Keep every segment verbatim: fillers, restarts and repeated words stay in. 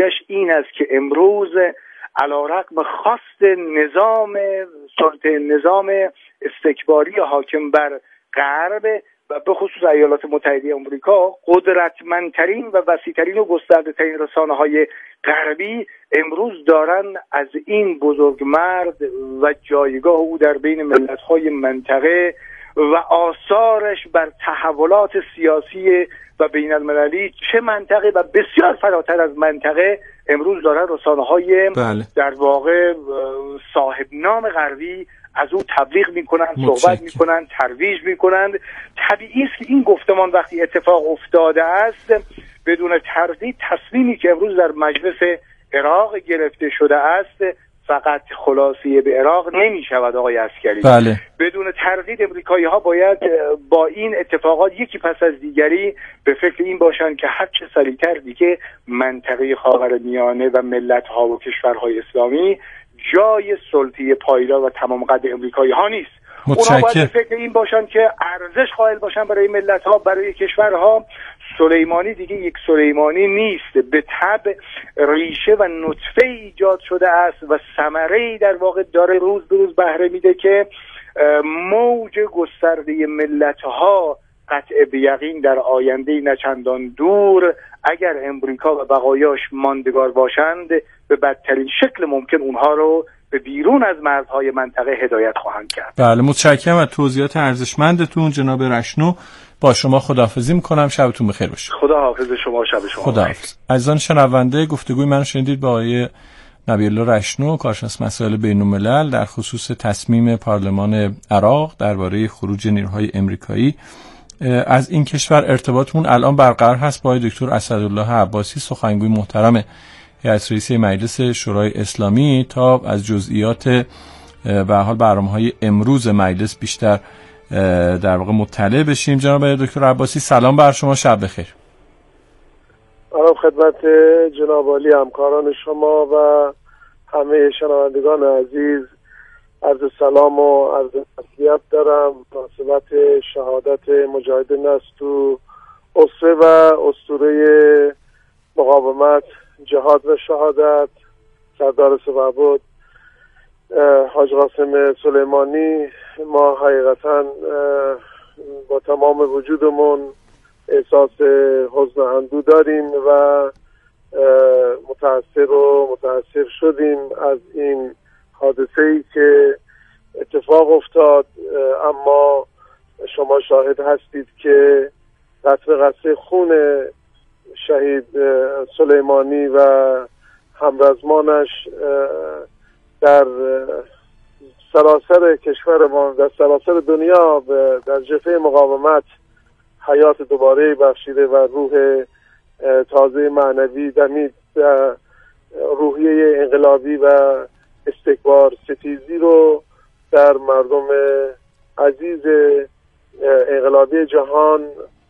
نتیجهش این است که امروز علیرغم خواست نظام سلطه نظام استکباری حاکم بر غرب و به خصوص ایالات متحده آمریکا، قدرتمندترین و وسیع‌ترین و گسترده‌ترین رسانه‌های غربی امروز دارن از این بزرگمرد و جایگاه او در بین ملت‌های منطقه و آثارش بر تحولات سیاسی و بین المللی چه منطقه و بسیار فراتر از منطقه امروز دارن رسانه‌های بله. در واقع صاحب نام غربی از او تبلیغ میکنن، صحبت میکنن، ترویج میکنن. طبیعی است که این گفتمان وقتی اتفاق افتاده است بدون تردید تصمیمی که امروز در مجلس عراق گرفته شده است فقط خلاصی به عراق نمی شود آقای عسکری. بله. بدون تردید امریکایی ها باید با این اتفاقات یکی پس از دیگری به فکر این باشند که هر چه سریعتر دیگه منطقه خاورمیانه و ملت ها و کشورهای اسلامی جای سلطه پایدار و تمام قد امریکایی ها نیست. اونا باید به فکر این باشن که ارزش قائل باشن برای ملت ها، برای کشورها. سلیمانی دیگه یک سلیمانی نیست، به طبع ریشه و نطفه ایجاد شده است و ثمره‌ای در واقع داره روز به روز بهره میده که موج گسترده ملت ها قطع به یقین در آینده نه چندان دور اگر امریکا و بقایاش ماندگار باشند به بدترین شکل ممکن اونها رو به بیرون از مرزهای منطقه هدایت خواهند کرد. بله، متشکرم از توضیحات ارزشمندتون جناب رشنو. با شما خداحافظی میکنم، شبتون بخیر باشه. خدا حافظ شما، شب شما خداحافظ. عزیزان شنونده، گفتگوی من شنیدید با آقای نبی‌الله رشنو، کارشناس مسائل بین‌الملل در خصوص تصمیم پارلمان عراق درباره خروج نیروهای امریکایی از این کشور. ارتباطمون الان برقرار هست با دکتر اسدالله عباسی، سخنگوی محترم هیئت رئیسه مجلس شورای اسلامی، تا از جزئیات به حال برنامه‌های امروز مجلس بیشتر در واقع مطلع بشیم. جناب دکتر عباسی سلام بر شما، شب بخیر. سلام خدمت جناب عالی، همکاران شما و همه شنوندگان عزیز. عرض سلام و عرض تسلیت دارم مناسبت شهادت مجاهد نستو اسوه و اسطوره مقاومت، جهاد و شهادت، سردار سپهبد حاج قاسم سلیمانی. ما حقیقتا با تمام وجودمون احساس حزن و اندوه داریم و متأثر و متأثر شدیم از این حادثه‌ای که اتفاق افتاد. اما شما شاهد هستید که قطره قطره خون شهید سلیمانی و همرزمانش در سراسر کشور ما، در سراسر دنیا در جبهه مقاومت حیات دوباره بخشیده و روح تازه معنوی دمید و روحیه انقلابی و استکبار ستیزی رو در مردم عزیز انقلابی جهان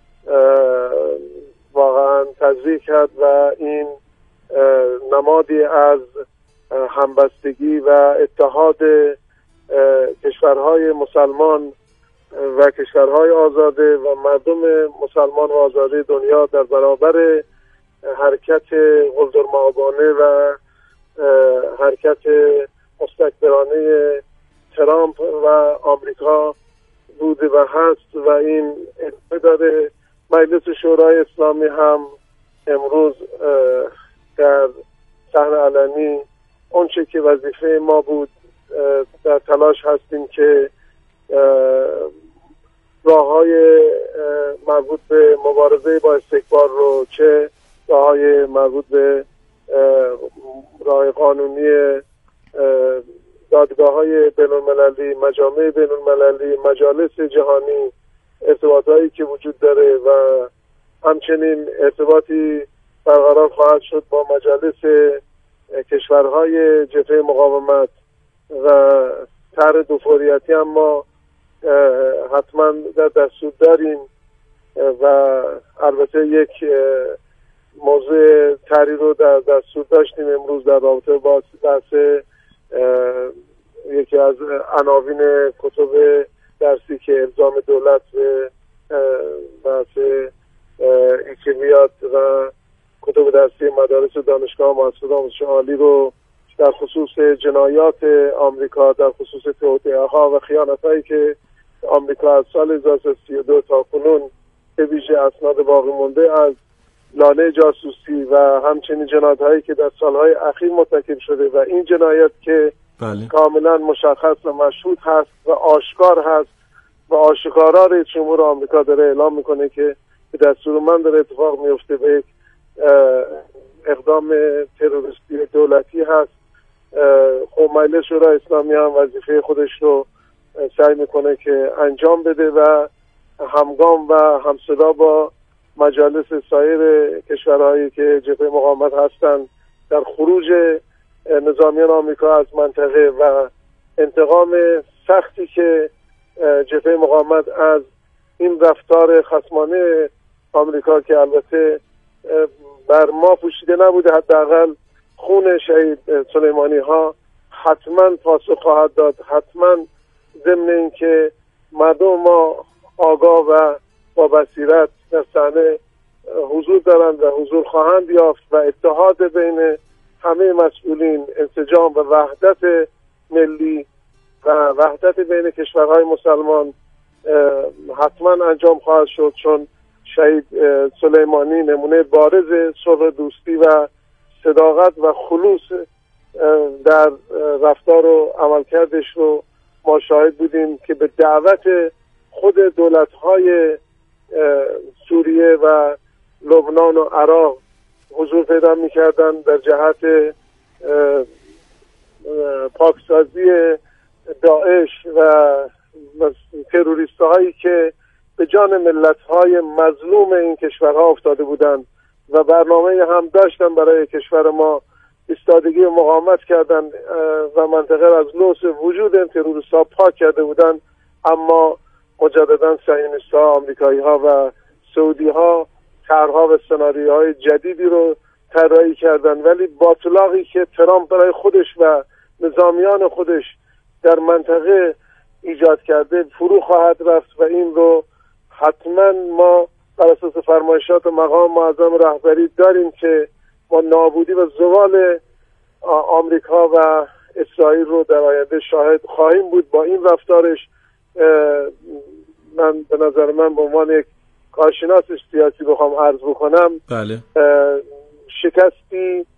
واقعا تزریق کرد و این نمادی از همبستگی و اتحاد کشورهای مسلمان و کشورهای آزاده و مردم مسلمان و آزاده دنیا در برابر حرکت قلدرمآبانه و حرکت مستکبرانه ترامپ و آمریکا بوده و هست و این ادامه داره. مجلس شورای اسلامی هم امروز در صحن علنی اونچه که وظیفه ما بود در تلاش هستیم که راه‌های مربوط به مبارزه با استکبار رو، چه راه‌های مربوط به راه قانونی دادگاه‌های بین‌المللی، مجامع بین‌المللی، مجالس جهانی، ارتباطاتی که وجود داره و همچنین ارتباطی برقرار خواهد شد با مجالس کشورهای جبهه مقاومت و طرح دوفوریتی هم ما حتما در دستور داریم و البته یک موضوع طرحی رو در دستور داشتیم امروز در رابطه با بحث یکی از عناوین کتب درسی که الزام دولت به بحث حکمیات و کتب درسی مدارس و دانشگاه و مؤسسات آموزش عالی رو در خصوص جنایات آمریکا، در خصوص توطئه‌ها و خیانت‌هایی که آمریکا از سال هزار و سیصد و سی و دو تا کنون به ویژه اسناد باقی مونده از لانه جاسوسی و همچنین جنایت‌هایی که در سالهای اخیر مرتکب شده و این جنایت که بله. کاملا مشخص و مشهود هست و آشکار هست و آشکارا رئیس جمهور آمریکا داره اعلام میکنه که به دستور من داره اتفاق میفته به یک اقدام تروریستی دولتی هست. خب مجلس شورای اسلامی هم وظیفه خودش رو سعی میکنه که انجام بده و همگام و همصدا با مجالس سایر کشورهایی که جبهه مقاومت هستند در خروج نظامیان آمریکا از منطقه و انتقام سختی که جبهه مقاومت از این رفتار خصمانه آمریکا که البته بر ما پوشیده نبوده، حداقل خون شهید سلیمانی ها حتما پاسخ خواهد داد، حتما ضمن این که مردم ما آگاه و با بصیرت در صحنه حضور دارند و حضور خواهند یافت و اتحاد بین همه مسئولین، انسجام و وحدت ملی و وحدت بین کشورهای مسلمان حتما انجام خواهد شد، چون شهید سلیمانی نمونه بارز صلح دوستی و صداقت و خلوص در رفتار و عملکردش رو ما شاهد بودیم که به دعوت خود دولت‌های سوریه و لبنان و عراق حضور پیدا می‌کردند در جهت پاکسازی داعش و تروریست‌هایی که به جان ملت‌های مظلوم این کشورها افتاده بودند و برنامه هم داشتن برای کشور ما ایستادگی و مقاومت کردن و منطقه را از لوث وجود این تروریست‌ها پاک کرده بودند. اما مجددا صهیونیست‌ها، آمریکایی‌ها و سعودی‌ها طرح‌ها و سناریوهای جدیدی رو طراحی کردن، ولی باطلاقی که ترامپ برای خودش و نظامیان خودش در منطقه ایجاد کرده فرو خواهد رفت و این رو حتما ما بر اساس فرمایشات و مقام معظم رهبری داریم که ما نابودی و زوال آمریکا و اسرائیل رو در آینده شاهد خواهیم بود. با این رفتارش من به نظر من به عنوان یک کارشناس سیاسی بخوام عرض بکنم، بله. شکستی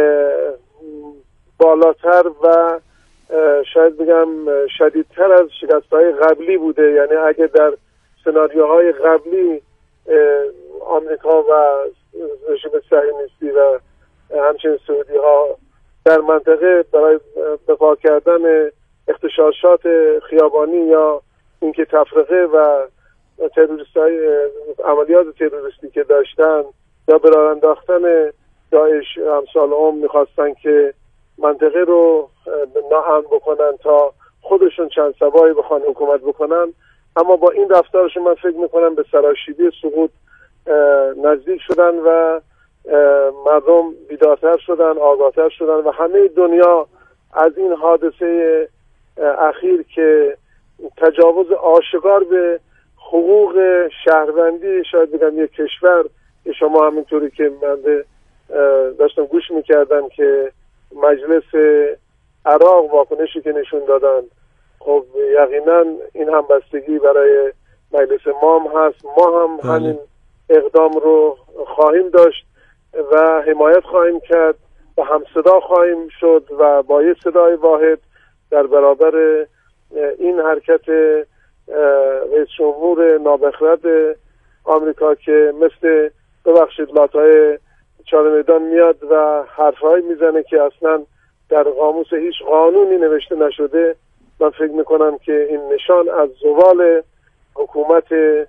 بالاتر و شاید بگم شدیدتر از شکست‌های قبلی بوده. یعنی اگه در سناریوهای قبلی آمریکا و رژیم صهیونیستی و همچنین سعودی ها در منطقه برای دفاع کردن اغتشاشات خیابانی یا اینکه تفرقه و تروریست‌های عملیات تروریستی که داشتن یا به راه انداختن داعش امثال اون میخواستن که منطقه رو ناامن بکنن تا خودشون چند سبایی بخوان حکومت بکنن، اما با این رفتارشون من فکر میکنم به سراشیبی سقوط نزدیک شدن و مردم بیدارتر شدن، آگاهتر شدن و همه دنیا از این حادثه اخیر که تجاوز آشکار به حقوق شهروندی شاید بگم یک کشور که شما همینطوری که من داشتم گوش میکردم که مجلس عراق واکنشی که نشون دادن، خب یقینا این همبستگی برای مجلس ما هم هست. ما هم بله. همین اقدام رو خواهیم داشت و حمایت خواهیم کرد و همصدا خواهیم شد و با یک صدای واحد در برابر این حرکت رئیس جمهور نابخرد آمریکا که مثل ببخشید لاتای چهار میدان میاد و حرفهایی میزنه که اصلا در قاموس هیچ قانونی نوشته نشده. من فکر میکنم که این نشان از زوال حکومت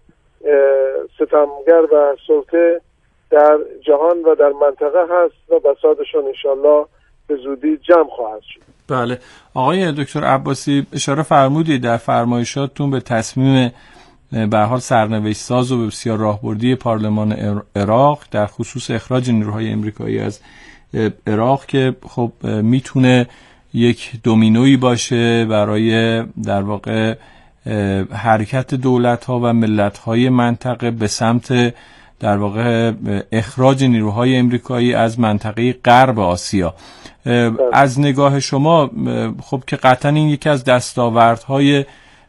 ستمگر و سلطه در جهان و در منطقه هست و بساطشون انشالله به زودی جمع خواهد شد. بله آقای دکتر عباسی اشاره فرمودید در فرمایشاتتون به تصمیم به حال سرنوشت ساز و بسیار راهبردی پارلمان عراق در خصوص اخراج نیروهای امریکایی از عراق که خب میتونه یک دومینویی باشه برای در واقع حرکت دولت‌ها و ملت‌های منطقه به سمت در واقع اخراج نیروهای امریکایی از منطقه غرب آسیا. از نگاه شما خب که قطعا این یکی از دستاوردهای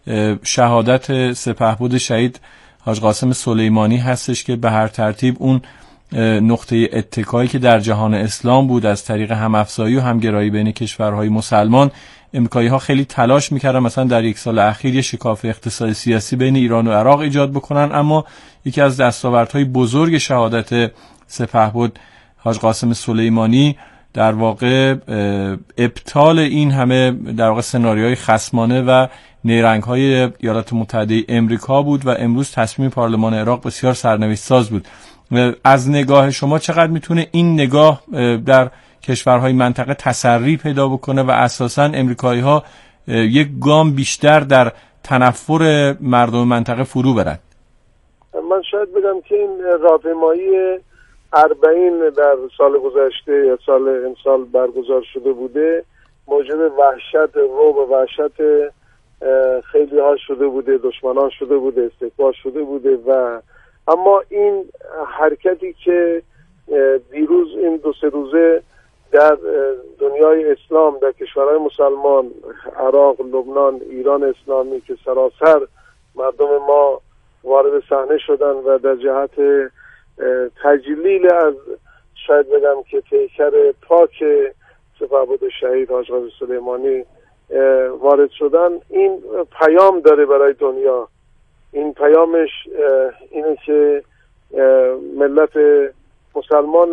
شهادت سپهبد شهید حاج قاسم سلیمانی هستش که به هر ترتیب اون نقطه اتکایی که در جهان اسلام بود از طریق همافزایی و همگرایی بین کشورهای مسلمان، امریکایی ها خیلی تلاش میکردن مثلا در یک سال اخیر یه شکاف اقتصادی سیاسی بین ایران و عراق ایجاد بکنن، اما یکی از دستاوردهای بزرگ شهادت سپهبد حاج قاسم سلیمانی در واقع ابطال این همه در واقع سناریوهای خصمانه و نیرنگ‌های ایالات متحده امریکا بود و امروز تصمیم پارلمان عراق بسیار سرنوشت ساز بود. از نگاه شما چقدر میتونه این نگاه در کشورهای منطقه تسری پیدا بکنه و اساساً امریکایی‌ها یک گام بیشتر در تنفر مردم منطقه فرو برن؟ من شاید بگم که این راهپیمایی اربعین در سال گذشته یا سال امسال برگزار شده بوده موجب وحشت رعب و وحشت خیلی ها شده بوده، دشمنان شده بوده، استکبار شده بوده و اما این حرکتی که دیروز این دو سه روزه در دنیای اسلام در کشورهای مسلمان، عراق، لبنان، ایران اسلامی که سراسر مردم ما وارد صحنه شدن و در جهت تجلیل از شاید بگم که پیکر پاک سپهبد شهید حاج قاسم سلیمانی وارد شدن، این پیام داره برای دنیا. این پیامش اینه که ملت مسلمان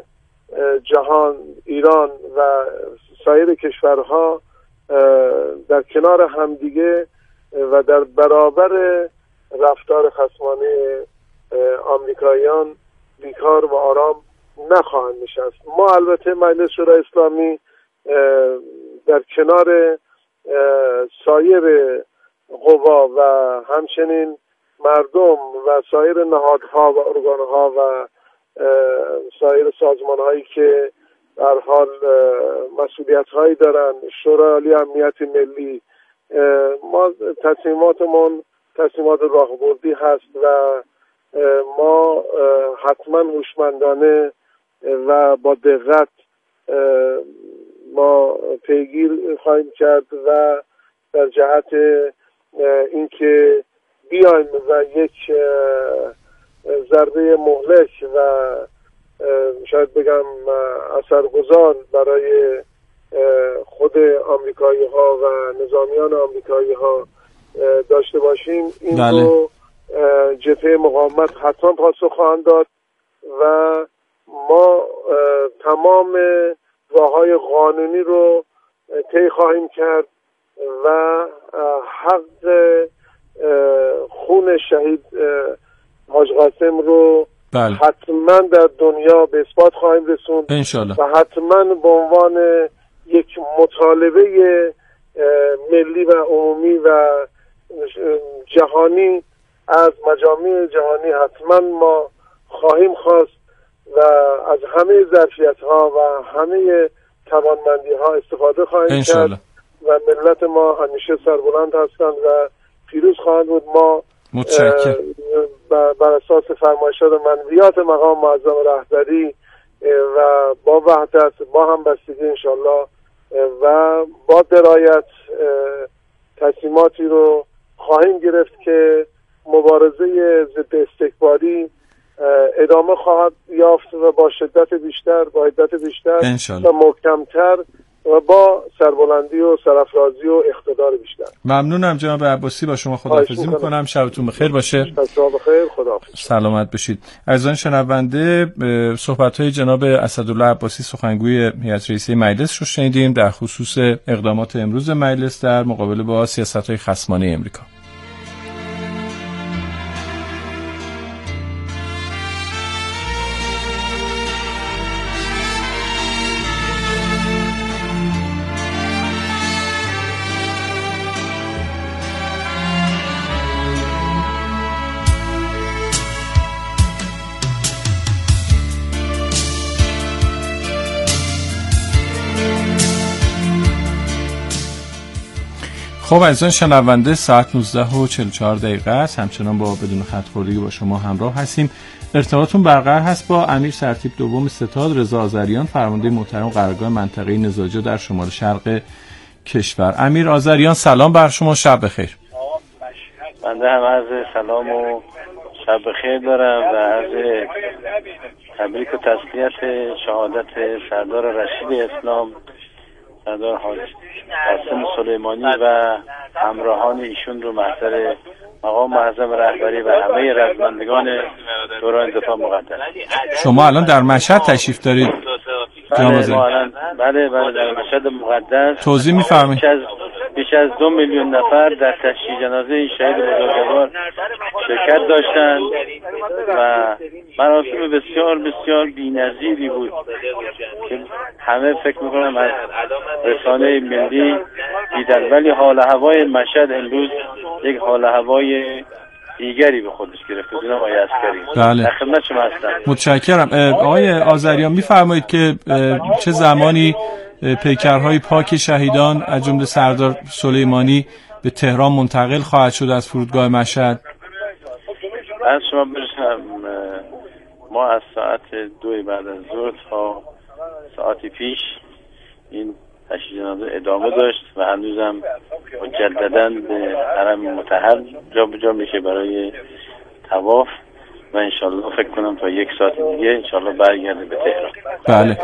جهان، ایران و سایر کشورها در کنار همدیگه و در برابر رفتار خصمانه آمریکاییان بیکار و آرام نخواهند نشست. ما البته مجلس شورای اسلامی در کنار سایر قوا و همچنین مردم و سایر نهادها و ارگانها و سایر سازمانهایی که در حال مسئولیت‌هایی دارن، شورای عالی امنیت ملی، ما تصمیماتمون تصمیمات راهبردی هست و ما حتما هوشمندانه و با دقت ما پیگیر خواهیم کرد و در جهت اینکه بیایم و یک ضربه مهلک و شاید بگم اثرگذار برای خود آمریکایی ها و نظامیان آمریکایی ها داشته باشیم، این بله. رو جبهه مقاومت حتما پاسخ خواهند داد و ما تمام راههای قانونی رو طی خواهیم کرد و حق خون شهید حاج قاسم رو بله. حتما در دنیا به اثبات خواهیم رسوند انشالله. و حتما به عنوان یک مطالبه ملی و عمومی و جهانی از مجامع جهانی حتما ما خواهیم خواست و از همه ظرفیت‌ها و همه توانمندی‌ها استفاده خواهیم کرد و ملت ما همیشه سربلند هستند و پیروز خواهند بود. ما متشکرم. بر اساس فرمایشات و منویات مقام معظم رهبری و با وحدت، با همبستگی انشالله و با درایت تصمیماتی رو خواهیم گرفت که مبارزه ضد استکباری ادامه خواهد یافت و با شدت بیشتر، با حدت بیشتر انشالله. و محکمتر و با سربلندی و سرافرازی و اقتدار بیشتر. ممنونم جناب عباسی، با شما خداحافظی میکنم. شبتون بخیر باشه. شب بخیر، خداحافظ. سلامت باشید. عزیزان شنونده، صحبت‌های جناب اسدالله عباسی سخنگوی هیئت رئیسه مجلس رو شنیدیم در خصوص اقدامات امروز مجلس در مقابله با سیاست‌های خصمانه امریکا. خب عزیزان شنونده، ساعت نوزده و چهل و چهار دقیقه است. همچنان با بدون خط خوردگی با شما همراه هستیم. ارتباطتون برقرار هست با امیر سرتیپ دوم ستاد رضا آذریان، فرمانده محترم قرارگاه منطقه‌ای نزاجو در شمال شرق کشور. امیر آذریان سلام بر شما، شب بخیر. بنده هم عرض سلام و شب بخیر دارم و عرض تبریک و تسلیت شهادت سردار رشید اسلام سردار حاج قاسم سلیمانی و همراهان ایشون رو محضر مقام معظم رهبری و همه رزمندگان دوران دفاع مقدس. شما الان در مشهد تشریف دارید؟ بله ما الان بله بله در مشهد مقدس. توضیح می‌فرمایید؟ بیش از بیش از دو میلیون نفر در تشییع جنازه این شهید بزرگوار شرکت داشتند و مراسم بسیار بسیار بی‌نظیری بود که همه فکر می‌کنم از رسانه ملی دیدن، ولی حال هوای مشهد امروز یک حال هوای دیگری به خودش گرفته. جناب آقای عسکری بله. در خدمت شما هستم. متشکرم. آقای آذریان می‌فرمایید که چه زمانی پیکرهای پاک شهیدان از جمله سردار سلیمانی به تهران منتقل خواهد شد از فرودگاه مشهد؟ از شما برسم ما از ساعت دو بعد از ظهر تا ساعتی پیش این تشییع جنازه ادامه داشت و هنوزم مجدداً به حرم مطهر جا به جا میشه برای طواف و انشالله فکر کنم تا یک ساعت دیگه انشالله برگرده به تهران. بله.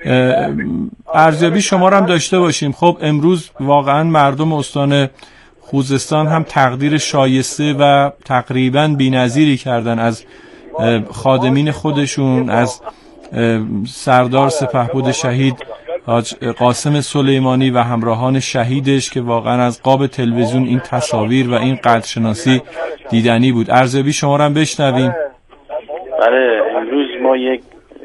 ارزیابی شما رو هم داشته باشیم. خب امروز واقعا مردم استان خوزستان هم تقدیر شایسته و تقریبا بی‌نظیری کردن از خادمین خودشون، از سردار سپهبد شهید حاج قاسم سلیمانی و همراهان شهیدش که واقعا از قاب تلویزیون این تصاویر و این قدرشناسی دیدنی بود. ارزیابی شما رو هم بشنویم. بله امروز ما یک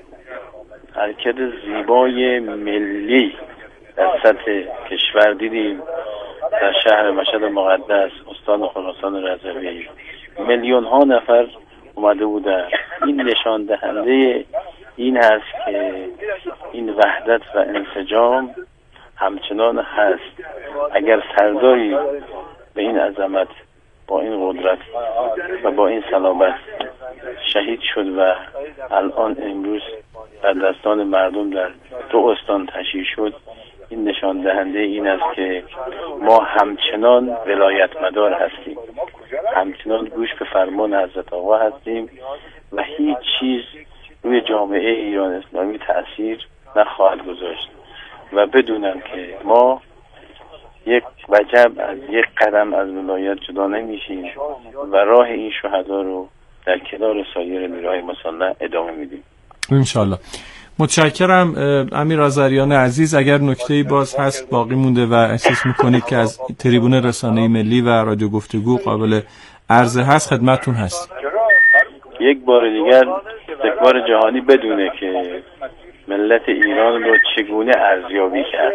حرکت زیبای ملی در سطح کشور دیدیم در شهر مشهد مقدس استان خراسان رضوی. میلیون ها نفر اومده بودن. این نشان دهنده این هست که این وحدت و انسجام همچنان هست. اگر سرداری به این عظمت با این قدرت و با این صلابت شهید شد و الان امروز در دستان مردم در دو استان تشییع شد، این نشان دهنده این است که ما همچنان ولایت مدار هستیم، همچنان گوش به فرمان حضرت آقا هستیم و هیچ چیز روی جامعه ایران اسلامی تأثیر نخواهد گذاشت و بدونم که ما یک وجب از یک قدم از ولایت جدا نمیشیم و راه این شهدا رو در کنار سایر نیروهای مسلح ادامه میدیم انشالله. متشکرم امیر آذریان عزیز. اگر نکته‌ای باز هست باقی مونده و احساس میکنید که از تریبون رسانه‌ای ملی و رادیو گفتگو قابل عرضه هست خدمتتون هست. یک بار دیگر استکبار جهانی بدونه که ملت ایران رو چگونه ارزیابی کرد.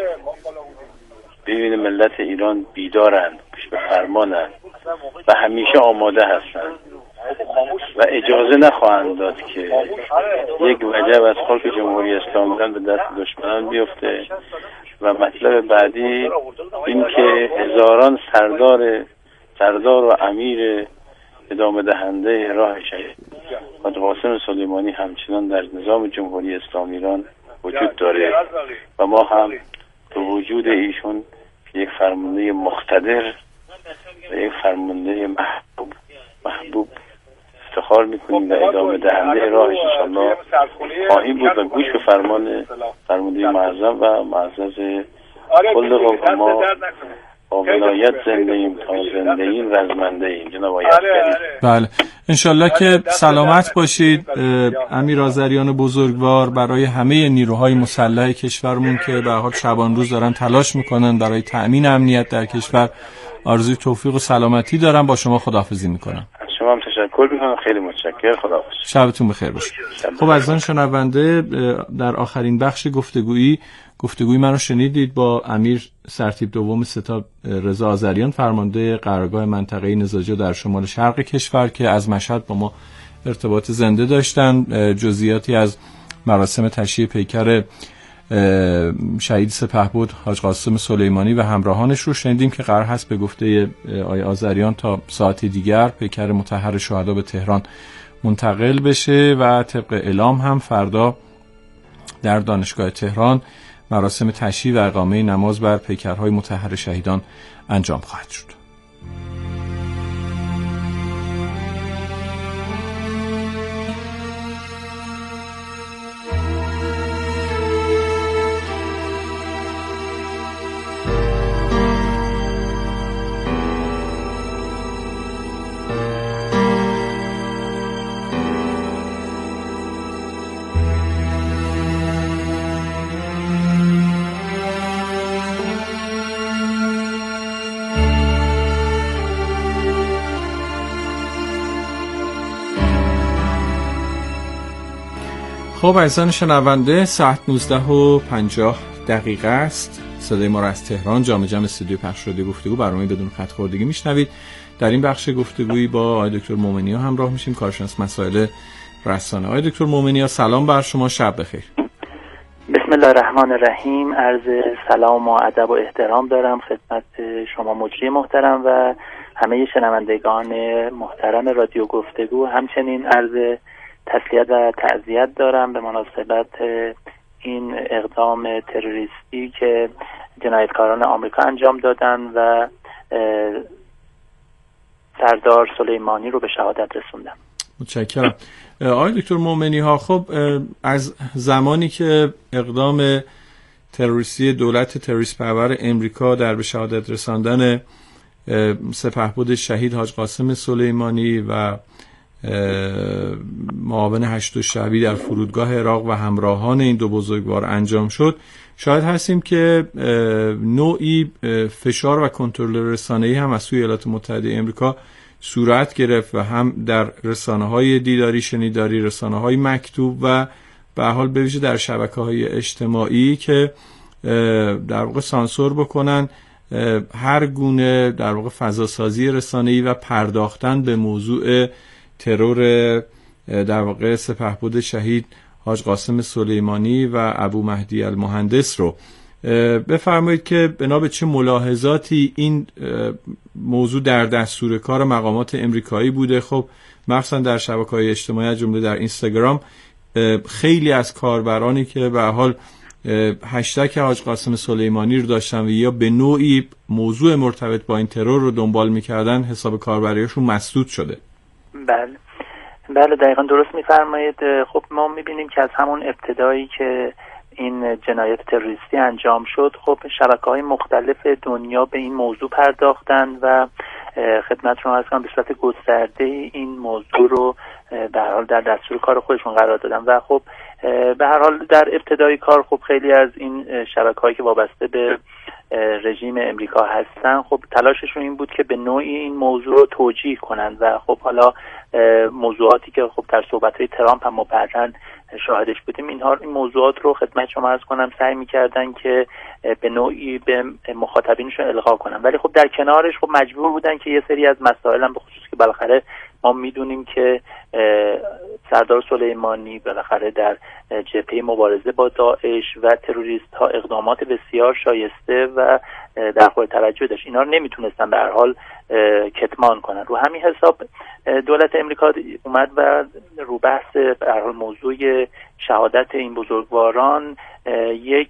ببینه ملت ایران بیدارند، پیش به فرمانند و همیشه آماده هستند و اجازه نخواهند داد که یک وجب از خاک جمهوری اسلامی به دست دشمنان بیفته. و مطلب بعدی این که هزاران سردار سردار و امیر ادامه دهنده راه شهید حاج قاسم سلیمانی همچنان در نظام جمهوری اسلامی ایران وجود داره و ما هم به وجود ایشون یک فرمانده مقتدر و یک فرمانده محبوب محبوب افتخار میکنیم و ادامه دهنده راهش انشاءالله خواهیم بود و گوش به فرمان فرمانده معظم و معزز کل قوم ما با ولایت زنده ایم تا زنده ایم رزمنده ایم. جناب آقای عسکری بله انشالله که سلامت باشید امیر آذریان بزرگوار. برای همه نیروهای مسلح کشورمون که به هر حال شبان روز دارن تلاش میکنن برای تأمین امنیت در کشور آرزوی توفیق و سلامتی دارم. با شما خداحافظی میکنم. شما هم تشکر میکنم. خیلی متشکرم. خداحافظ. شبتون بخیر باشه. خب عزیزان شنونده در آخرین بخش گفتگویی گفتگوی من رو شنیدید با امیر سرتیپ دوم ستاد رضا آذریان فرمانده قرارگاه منطقه‌ای نزاجو در شمال شرق کشور که از مشهد با ما ارتباط زنده داشتن. جزئیاتی از مراسم تشییع پیکر شهید سپهبد حاج قاسم سلیمانی و همراهانش رو شنیدیم که قرار هست به گفته آقای آذریان تا ساعت دیگر پیکر مطهر شهدا به تهران منتقل بشه و طبق اعلام هم فردا در دانشگاه تهران مراسم تشییع و اقامه نماز بر پیکرهای مطهر شهیدان انجام خواهد شد. خب عزیزان شنونده، ساعت نوزده و پنجاه دقیقه است. صدای ما را از تهران جام جم استودیو پخش رادیو گفتگو برنامه بدون خط خوردگی میشنوید. در این بخش گفتگویی با آقای دکتر مومنی‌ها همراه میشیم، کارشناس مسائل رسانه. آقای دکتر مومنی‌ها سلام بر شما، شب بخیر. بسم الله الرحمن الرحیم. عرض سلام و ادب و احترام دارم خدمت شما مجری محترم و همه شنوندگان محترم رادیو گفتگو. همچنین عرض تسلیت و تعزیت دارم به مناسبت این اقدام تروریستی که جنایتکاران آمریکا انجام دادن و سردار سلیمانی رو به شهادت رسوندن. متشکرم. آقای دکتر مومنی‌ها، خب از زمانی که اقدام تروریستی دولت تروریست پرور امریکا در به شهادت رساندن سپهبد شهید حاج قاسم سلیمانی و معاون هشت شعبی در فرودگاه عراق و همراهان این دو بزرگوار انجام شد، شاید هستیم که نوعی فشار و کنترل رسانه‌ای هم از سوی ایالات متحده امریکا صورت گرفت و هم در رسانه‌های دیداری شنیداری، رسانه‌های مکتوب و به هر حال به ویژه در شبکه‌های اجتماعی که در واقع سانسور بکنن هر گونه در واقع فضاسازی رسانه‌ای و پرداختن به موضوع ترور در واقع سپهبد شهید حاج قاسم سلیمانی و ابو مهدی المهندس رو. بفرمایید که بنا به چه ملاحظاتی این موضوع در دستور کار مقامات امریکایی بوده؟ خب مخصوصا در شبکه‌های اجتماعی از جمله در اینستاگرام خیلی از کاربرانی که به هر حال هشتگ حاج قاسم سلیمانی رو داشتن و یا به نوعی موضوع مرتبط با این ترور رو دنبال می‌کردن، حساب کاربریشون مسدود شده. بله بله دقیقاً درست می‌فرمایید. خب ما می‌بینیم که از همون ابتدایی که این جنایت تروریستی انجام شد، خب شبکه‌های مختلف دنیا به این موضوع پرداختن و خدمتتون عرض کنم به صورت گسترده این موضوع رو به هر حال در دستور کار خودشون قرار دادن و خب به هر حال در ابتدای کار خب خیلی از این شبکه‌هایی که وابسته به رژیم امریکا هستن خب تلاششون این بود که به نوعی این موضوع رو توجیه کنن و خب حالا موضوعاتی که خب در صحبت‌های ترامپ هم مبرهن شاهدش بودیم، اینها این موضوعات رو خدمت شما عرض کنم سعی می‌کردن که به نوعی به مخاطبینشون القا کنن، ولی خب در کنارش خب مجبور بودن که یه سری از مسائل هم به خصوص که بالاخره ما میدونیم که سردار سلیمانی بالاخره در جبهه مبارزه با داعش و تروریست ها اقدامات بسیار شایسته و در قابل توجه داشت، اینا رو نمیتونستن به هر حال کتمان کنن. رو همین حساب دولت امریکا اومد و رو بحث به هر حال موضوع شهادت این بزرگواران یک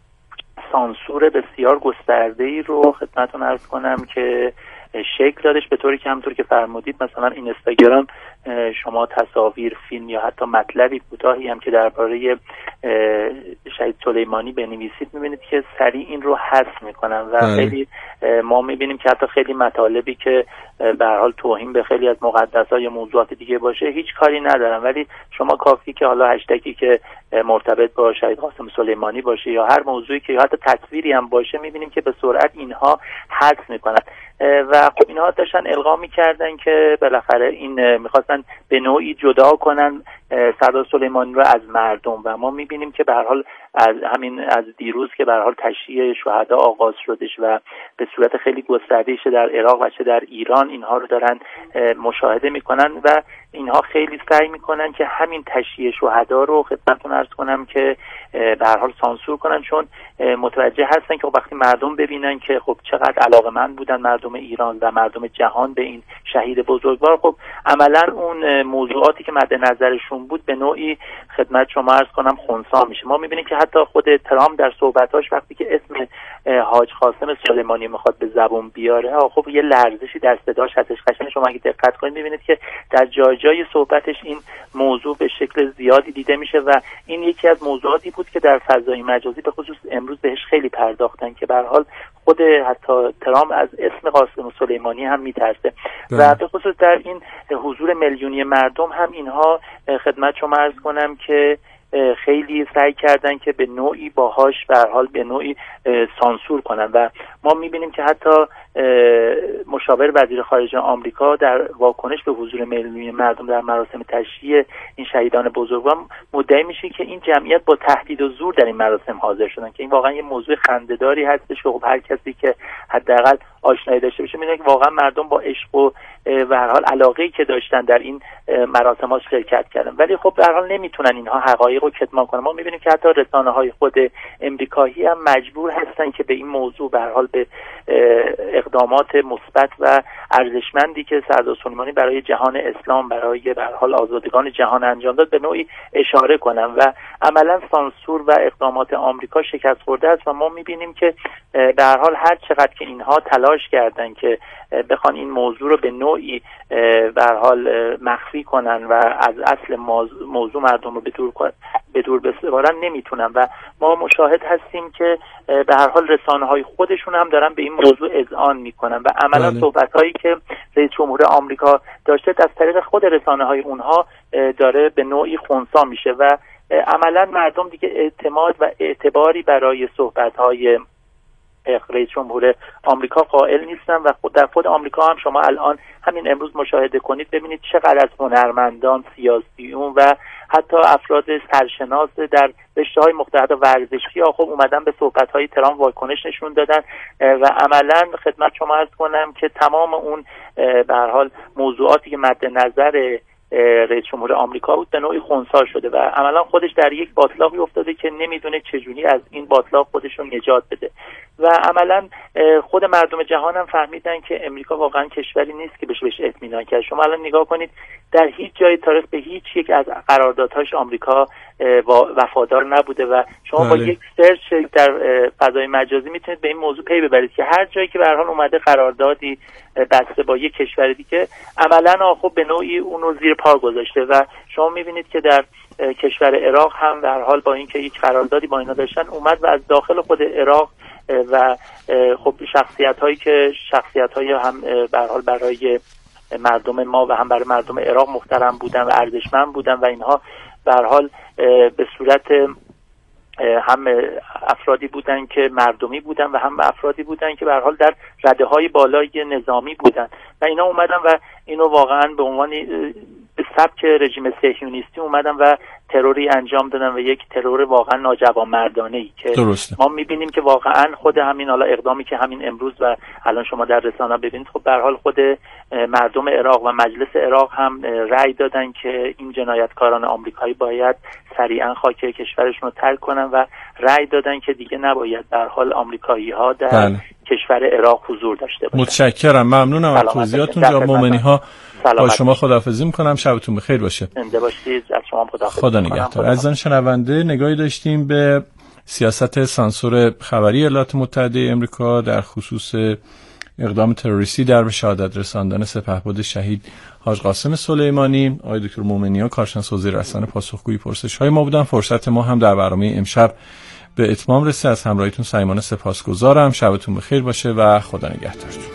سانسور بسیار گسترده‌ای رو خدمتتون عرض کنم که شکل دادش، به طوری که همونطور که فرمودید مثلا این اینستاگرام شما تصاویر، فیلم یا حتی مطلبی کوتاهی هم که درباره شهید سلیمانی بنویسید می‌بینید که سریع این رو حذف می‌کنن و آه. خیلی ما می‌بینیم که حتی خیلی مطالبی که به هر حال توهین به خیلی از مقدسات یا موضوعات دیگه باشه هیچ کاری ندارن، ولی شما کافی که حالا هشتگی که مرتبط با شهید قاسم سلیمانی باشه یا هر موضوعی که یا حتی تصویری هم باشه می‌بینیم که به سرعت اینها حذف می‌کنن و خب اینها داشتن القا می‌کردن که بالاخره این می‌خواستن به نوعی جدا کنن سردار سلیمانی رو از مردم و ما می‌بینیم که به هر حال از همین از دیروز که به هر حال تشییع شهدا آغاز شدش و به صورت خیلی گسترده چه در عراق و چه در ایران اینها رو دارن مشاهده می‌کنن و اینها خیلی سعی می‌کنن که همین تشییع شهدا رو خدمتتون عرض کنم که به هر حال سانسور کنن، چون متوجه هستن که وقتی مردم ببینن که خب چقدر علاقه‌مند بودن مردم ایران و مردم جهان به این شهید بزرگوار، خب عملا اون موضوعاتی که مد نظرشون بود به نوعی خدمت شما عرض کنم خنثی میشه. ما میبینیم که حتی خود ترامپ در صحبتاش وقتی که اسم حاج قاسم سلیمانی میخواد به زبون بیاره، خب یه لرزشی در صداش هستش. قشنگ شما اگه دقت کنید میبینید که در جای جای صحبتش این موضوع به شکل زیادی دیده میشه و این یکی از موضوعاتی بود که در فضای مجازی به خصوص امروز بهش خیلی پرداختن که به هر حال خود حتی ترامپ از اسم قاسم سلیمانی هم میترسه و به خصوص در این حضور میلیونی مردم هم اینها خدمت شما عرض کنم که خیلی سعی کردن که به نوعی باهاش به هر حال به نوعی سانسور کنن و ما میبینیم که حتی مشاور وزیر خارجه آمریکا در واکنش به حضور میلیونی مردم در مراسم تشییع این شهیدان بزرگوار مدعی میشه که این جمعیت با تهدید و زور در این مراسم حاضر شدن که این واقعا یه موضوع خنده‌داری هستش و هر کسی که حداقل آشنایی داشته باشه میدونه که واقعا مردم با عشق و به هر حال علاقه‌ای که داشتن در این مراسمات شرکت کردن، ولی خب به هر حال نمیتونن اینها حقایق رو کتمان کنن. ما میبینیم که حتی رسانه‌های خود امریکایی هم مجبور هستن که به این موضوع به هر حال به اقدامات مثبت و ارزشمندی که سردار سلیمانی برای جهان اسلام برای به هر حال آزادگان جهان انجام داد به نوعی اشاره کنن و عملا سانسور و اقدامات آمریکا شکست خورده است و ما میبینیم که به هر حال هر چقدر که اینها تلاش کردن که بخوان این موضوع رو به نوعی به هر حال مخفی کنن و از اصل موضوع مردم رو به دور به دور بسپارن نمیتونن و ما مشاهد هستیم که به هر حال رسانه‌های خودشون هم دارن به این موضوع اذعان میکنن و عملا صحبت‌هایی که رئیس جمهور آمریکا داشته از طریق خود رسانه‌های اونها داره به نوعی خنثی میشه و عملا مردم دیگه اعتماد و اعتباری برای صحبت‌های رئیس جمهور آمریکا قائل نیستن و خود در خود آمریکا هم شما الان همین امروز مشاهده کنید ببینید چقدر از هنرمندان، سیاسیون و حتی افراد سرشناس در رشته‌های مختلف ورزشی خب اومدن به صحبت‌های ترامپ واکنش نشون دادن و عملاً خدمت شما عرض کنم که تمام اون به هر حال موضوعاتی که مد نظر رئیس جمهور آمریکا بود به نوعی خنثی شده و عملا خودش در یک باطلاقی افتاده که نمیدونه چجوری از این باطلاق خودش رو نجات بده و عملا خود مردم جهان هم فهمیدن که امریکا واقعا کشوری نیست که بشه بهش اطمینان کرد. شما الان نگاه کنید در هیچ جای تاریخ به هیچ یک از قراردادهاش آمریکا وفادار نبوده و شما بله. با یک سرچ در فضای مجازی میتونید به این موضوع پی ببرید که هر جایی که به هر حال اومده قراردادی بسته با یک کشور دیگه عملاً خب به نوعی اون رو زیر پا گذاشته و شما میبینید که در کشور عراق هم به هر حال با اینکه یک قراردادی با اینا داشتن اومد و از داخل خود عراق و خب شخصیت هایی که شخصیت های هم به هر حال برای مردم ما و هم برای مردم عراق محترم بودن و ارزشمند بودن و اینها به هر حال به صورت هم افرادی بودن که مردمی بودن و هم افرادی بودن که به هر حال در رده‌های بالای نظامی بودن و اینا اومدن و اینو واقعا به عنوان به سبک رژیم صهیونیستی اومدن و تروری انجام دادن و یک ترور واقعا ناجوانمردانه‌ای که درسته. ما می‌بینیم که واقعا خود همین حالا اقدامی که همین امروز و الان شما در رسانه‌ها ببینید خب به هر حال خود مردم عراق و مجلس عراق هم رأی دادن که این جنایتکاران آمریکایی باید سریعا خاک کشورشون رو ترک کنن و رأی دادن که دیگه نباید در حال آمریکایی‌ها در بله. کشور عراق حضور داشته باشن. متشکرم، ممنونم از توضیحاتون. جناب مومنی‌ها با شما خداحافظی می‌کنم، شبتون بخیر باشه. زنده باشید. از شما خداحافظی. خدا نگهدار. عزیزان شنونده، نگاهی داشتیم به سیاست سانسور خبری ایالات متحده آمریکا در خصوص اقدام تروریستی در به شهادت رساندن سپهبد شهید حاج قاسم سلیمانی. آقای دکتر مومنی‌ها کارشناس حوزه رسانه پاسخگوی پرسش‌های ما بودن. فرصت ما هم در برنامه امشب به اتمام رسید. از همراهیتون صمیمانه سپاسگزارم. شبتون بخیر باشه و خدا نگهدار.